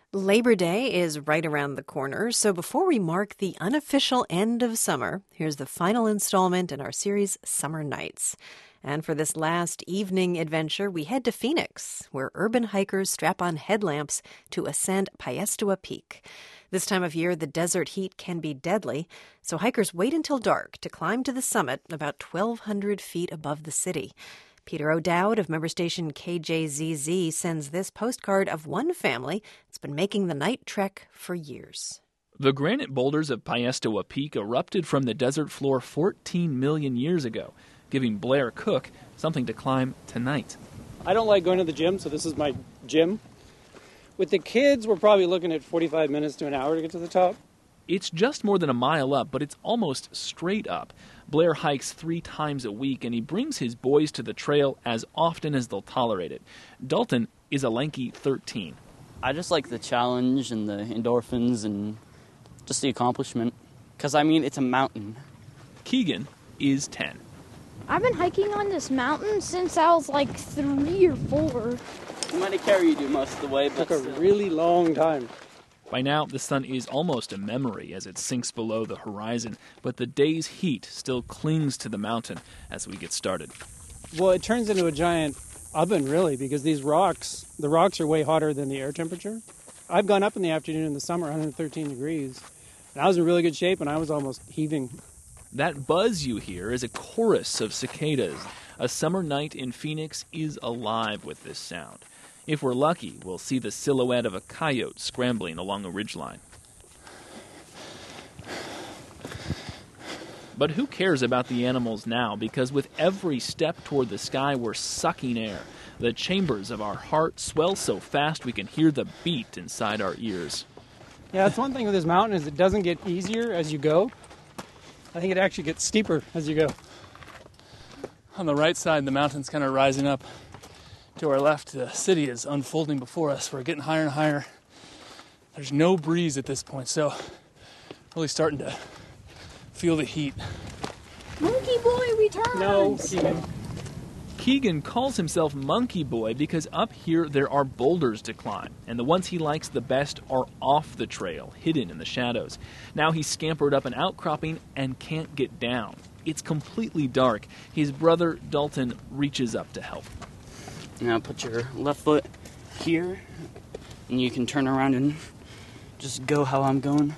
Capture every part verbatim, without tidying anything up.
Labor Day is right around the corner, so before we mark the unofficial end of summer, here's the final installment in our series, Summer Nights. And for this last evening adventure, we head to Phoenix, where urban hikers strap on headlamps to ascend Piestewa Peak. This time of year, the desert heat can be deadly, so hikers wait until dark to climb to the summit about twelve hundred feet above the city. Peter O'Dowd of member station K J Z Z sends this postcard of one family that's been making the night trek for years. The granite boulders of Piestewa Peak erupted from the desert floor fourteen million years ago, giving Blair Cook something to climb tonight. I don't like going to the gym, so this is my gym. With the kids, we're probably looking at forty-five minutes to an hour to get to the top. It's just more than a mile up, but it's almost straight up. Blair hikes three times a week, and he brings his boys to the trail as often as they'll tolerate it. Dalton is a lanky thirteen. I just like the challenge and the endorphins and just the accomplishment. Because, I mean, it's a mountain. Keegan is ten. I've been hiking on this mountain since I was like three or four. I'm going to carry you most of the way, but It took a really long time. By now, the sun is almost a memory as it sinks below the horizon, but the day's heat still clings to the mountain as we get started. Well, it turns into a giant oven, really, because these rocks, the rocks are way hotter than the air temperature. I've gone up in the afternoon in the summer, one hundred thirteen degrees, and I was in really good shape, and I was almost heaving. That buzz you hear is a chorus of cicadas. A summer night in Phoenix is alive with this sound. If we're lucky, we'll see the silhouette of a coyote scrambling along a ridgeline. But who cares about the animals now? Because with every step toward the sky, we're sucking air. The chambers of our heart swell so fast we can hear the beat inside our ears. Yeah, that's one thing with this mountain is it doesn't get easier as you go. I think it actually gets steeper as you go. On the right side, the mountain's kind of rising up. To our left, the city is unfolding before us. We're getting higher and higher. There's no breeze at this point, so really starting to feel the heat. Monkey Boy returns! No, Keegan. Keegan calls himself Monkey Boy because up here there are boulders to climb, and the ones he likes the best are off the trail, hidden in the shadows. Now he's scampered up an outcropping and can't get down. It's completely dark. His brother, Dalton, reaches up to help. Now put your left foot here, and you can turn around and just go how I'm going.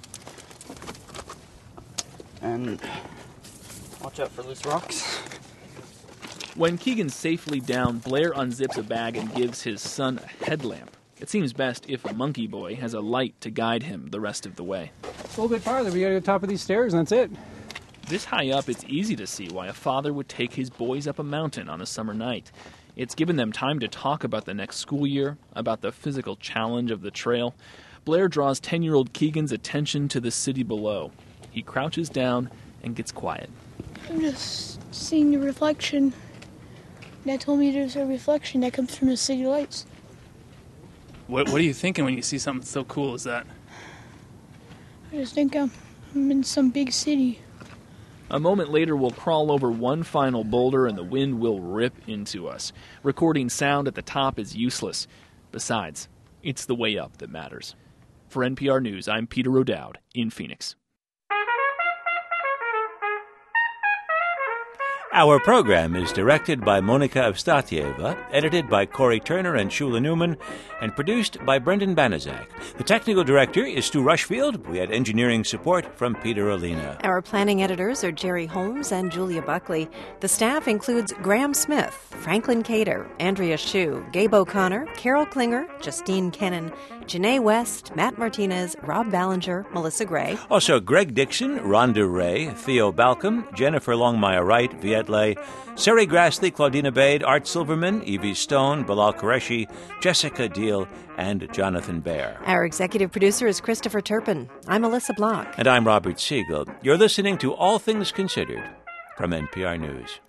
And watch out for loose rocks. When Keegan's safely down, Blair unzips a bag and gives his son a headlamp. It seems best if Monkey Boy has a light to guide him the rest of the way. It's a little bit farther. We got to go to the top of these stairs, and that's it. This high up, it's easy to see why a father would take his boys up a mountain on a summer night. It's given them time to talk about the next school year, about the physical challenge of the trail. Blair draws ten-year-old Keegan's attention to the city below. He crouches down and gets quiet. I'm just seeing the reflection. Dad told me there's a reflection that comes from the city lights. What, what are you thinking when you see something so cool as that? I just think I'm, I'm in some big city. A moment later, we'll crawl over one final boulder and the wind will rip into us. Recording sound at the top is useless. Besides, it's the way up that matters. For N P R News, I'm Peter O'Dowd in Phoenix. Our program is directed by Monica Evstatieva, edited by Corey Turner and Shula Newman, and produced by Brendan Banaszak. The technical director is Stu Rushfield. We had engineering support from Peter Olina. Our planning editors are Jerry Holmes and Julia Buckley. The staff includes Graham Smith, Franklin Cater, Andrea Shue, Gabe O'Connor, Carol Klinger, Justine Kennan, Janae West, Matt Martinez, Rob Ballinger, Melissa Gray. Also Greg Dixon, Rhonda Ray, Theo Balcom, Jennifer Longmire-Wright, Viet Le, Sari Grassley, Claudina Bade, Art Silverman, Evie Stone, Bilal Qureshi, Jessica Deal, and Jonathan Baer. Our executive producer is Christopher Turpin. I'm Alyssa Block. And I'm Robert Siegel. You're listening to All Things Considered from N P R News.